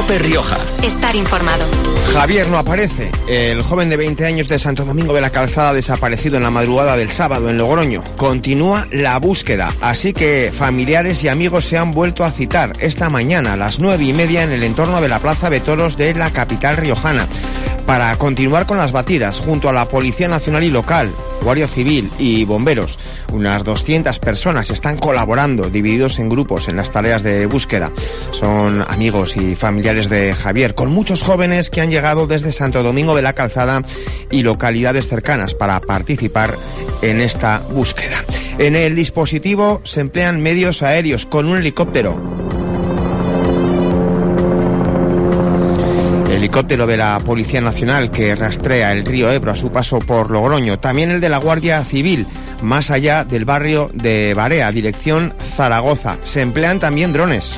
COPE Rioja. Estar informado. Javier no aparece. El joven de 20 años de Santo Domingo de la Calzada, desaparecido en la madrugada del sábado en Logroño. Continúa la búsqueda, así que familiares y amigos se han vuelto a citar esta mañana a las 9:30 en el entorno de la Plaza de Toros de la capital riojana para continuar con las batidas junto a la Policía Nacional y Local, Guardia Civil y bomberos. Unas 200 personas están colaborando, divididos en grupos en las tareas de búsqueda. Son amigos y familiares de Javier, con muchos jóvenes que han llegado desde Santo Domingo de la Calzada y localidades cercanas para participar en esta búsqueda. En el dispositivo se emplean medios aéreos con un helicóptero. Helicóptero de la Policía Nacional que rastrea el río Ebro a su paso por Logroño. También el de la Guardia Civil, más allá del barrio de Barea, dirección Zaragoza. Se emplean también drones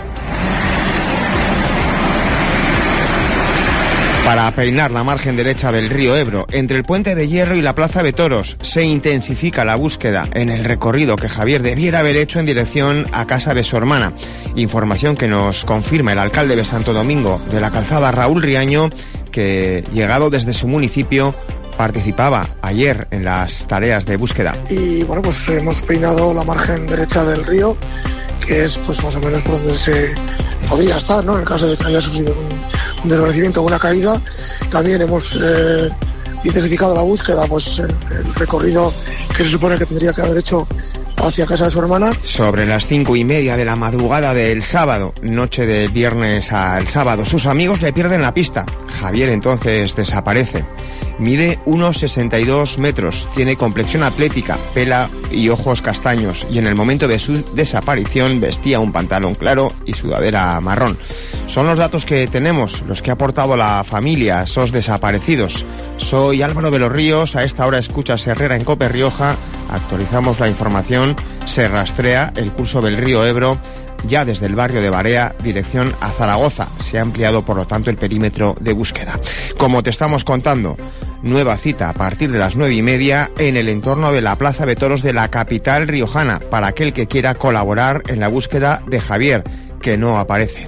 para peinar la margen derecha del río Ebro. Entre el Puente de Hierro y la Plaza de Toros se intensifica la búsqueda en el recorrido que Javier debiera haber hecho en dirección a casa de su hermana. Información que nos confirma el alcalde de Santo Domingo de la Calzada, Raúl Riaño, que llegado desde su municipio participaba ayer en las tareas de búsqueda. Y bueno, pues hemos peinado la margen derecha del río, que es pues más o menos por donde se podría estar, ¿no? En el caso de que haya sufrido un desvanecimiento o una caída. También hemos intensificado la búsqueda, pues el recorrido que se supone que tendría que haber hecho hacia casa de su hermana. Sobre las 5:30 de la madrugada del sábado, noche de viernes al sábado, sus amigos le pierden la pista. Javier entonces desaparece. Mide unos 62 metros, tiene complexión atlética, pela y ojos castaños, y en el momento de su desaparición vestía un pantalón claro y sudadera marrón. Son los datos que tenemos, los que ha aportado la familia a esos desaparecidos. Soy Álvaro de los Ríos, a esta hora escuchas Herrera en COPE Rioja, actualizamos la información, se rastrea el curso del río Ebro, ya desde el barrio de Barea, dirección a Zaragoza. Se ha ampliado, por lo tanto, el perímetro de búsqueda. Como te estamos contando, nueva cita a partir de las 9:30 en el entorno de la Plaza de Toros de la capital riojana, para aquel que quiera colaborar en la búsqueda de Javier, que no aparece.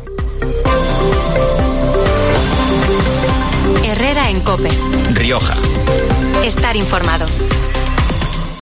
Herrera en COPE Rioja. Estar informado.